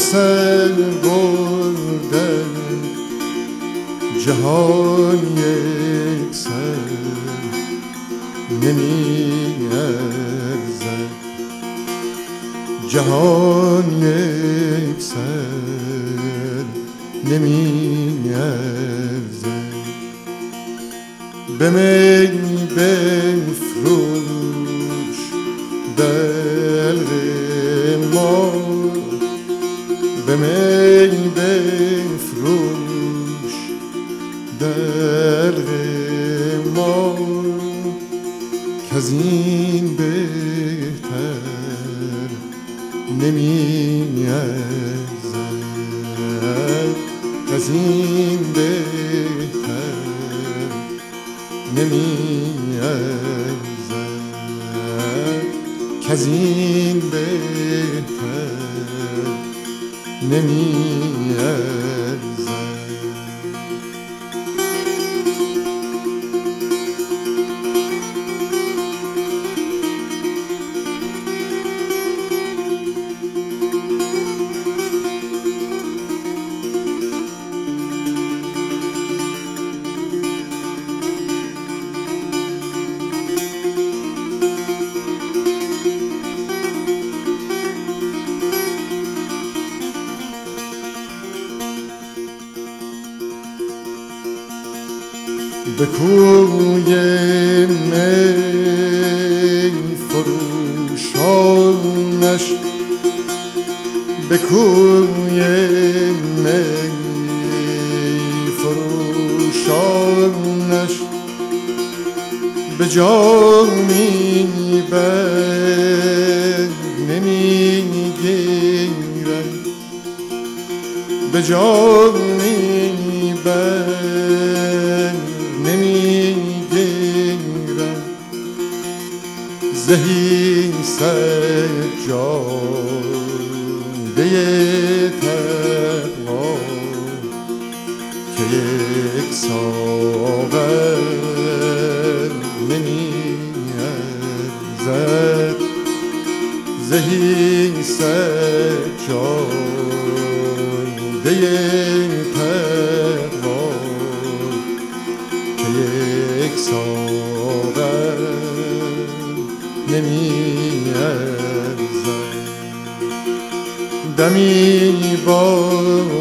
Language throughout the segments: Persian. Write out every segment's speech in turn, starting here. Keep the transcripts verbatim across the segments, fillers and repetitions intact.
سر برده جهان یک سر نمی ارزد، جهان یک سر نمی ارزد. به می بفروش دلق ما، به می بفروش دلق ما، کز این بهتر نمی ارزد، کز این بهتر نمی ارزد، کز این بهتر نمی ارزد. به کوی می فروشانش، به کوی می فروشانش، به جامی بر نمی گیرم، به جامی بر نمی گیرم، زهی سجاده تقوا که یک ساغر نمی ارزد، زهی سجاده تقوا که یک ساغر نمی ارزد. دمی با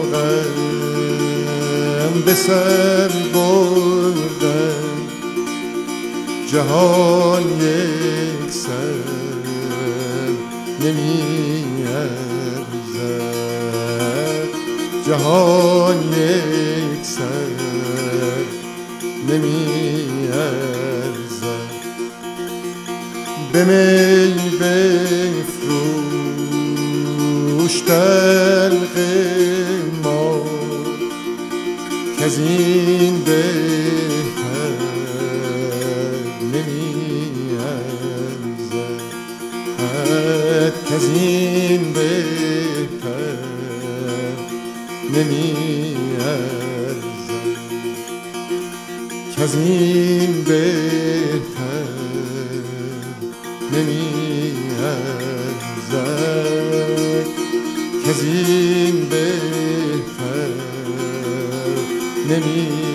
غم به سر بردم جهان یک سر نمی ارزد، جهان یک سر نمی ارزد. به می بفروش دلق ما، کز این بهتر نمی ارزد، کز این بهتر نمی ارزد، کز این بهتر نمی ارزد، کز این بهتر نمی